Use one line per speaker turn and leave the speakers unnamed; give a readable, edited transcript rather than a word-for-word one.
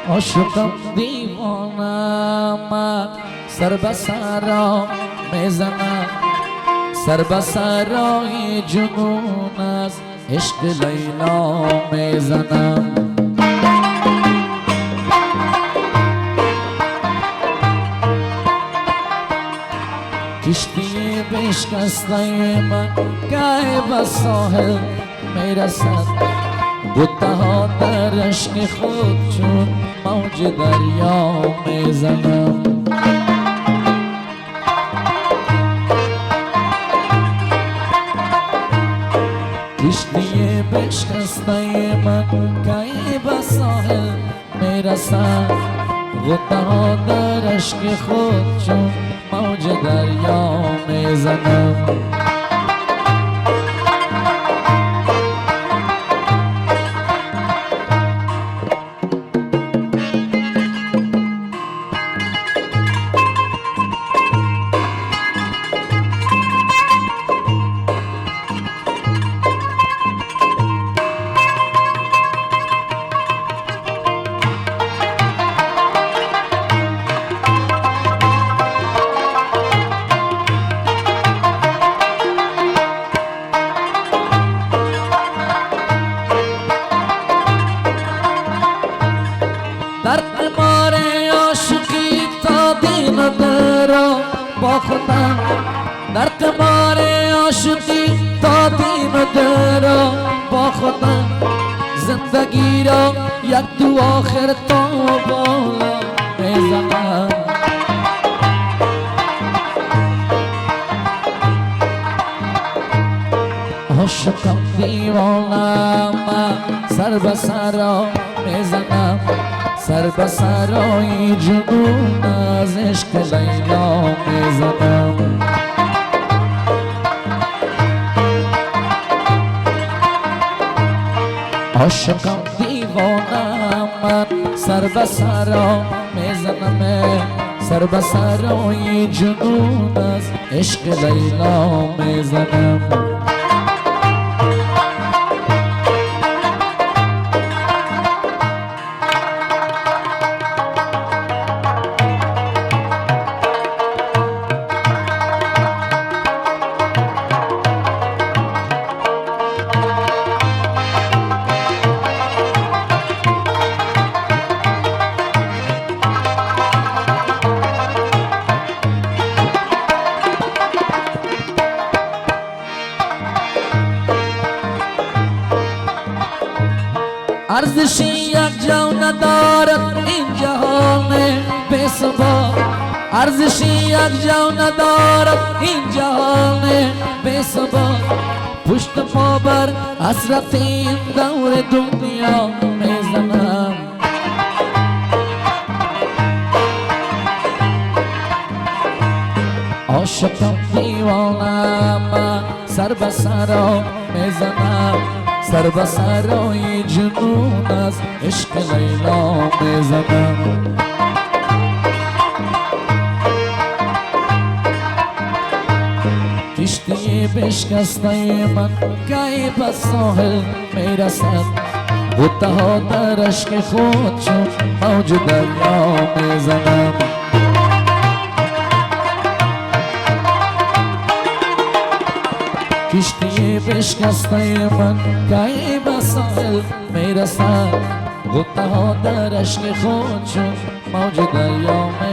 عاشقم دیوانم من، سر به سرا میزنم، سر به سرای جنون از عشق لیلا میزنم. کشتی بشکسته من گاهی به ساحل میرسد، غوطه ها در عشق خود چون موج دریا میزنم. کشتی بشکسته من گاهی به ساحل میرسد، غوطه ها در عشق خود چون موج دریا میزنم. در قمار عاشقی تا دین دل را با خودم، در قمار عاشقی تا دین دل را با خودم، زندگی را یک دو آخر تا بالا میزنم. عاشقم دیوانم من، سر به سرا میزنم، سر به سرای جنون از عشق لیلا میزنم. عاشقم دیوانم من، سر به سرا میزنم، سر به سرای جنون از عشق لیلا میزنم. ارزشی یک جو ندارد این جهان بی ثبات، ارزشی یک جو ندارد این جهان بی ثبات. پشت پا بر حسرت این دور دنیا میزنم. عاشقم دیوانم من، سر به سرا میزنم، سر به سرای جنون از عشق لیلا میزنم. کشتی بشکسته من گاهی به ساحل میرسد، غوطه ها در عشق خود چون موج دریا میزنم. کشتی بشکسته من گاهی به ساحل میرسد، غوطه ها در عشق خود چون موج دریا میزنم.